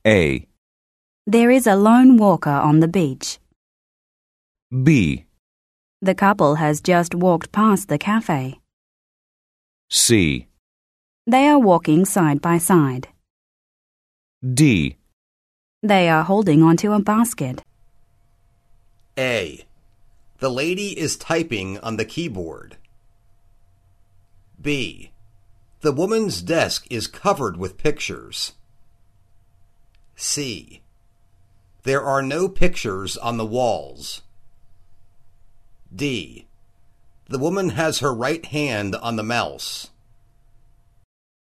A. There is a lone walker on the beach. B. The couple has just walked past the cafe. C. They are walking side by side. D. They are holding onto a basket. A. The lady is typing on the keyboard. B. The woman's desk is covered with pictures. C. There are no pictures on the walls. D. The woman has her right hand on the mouse.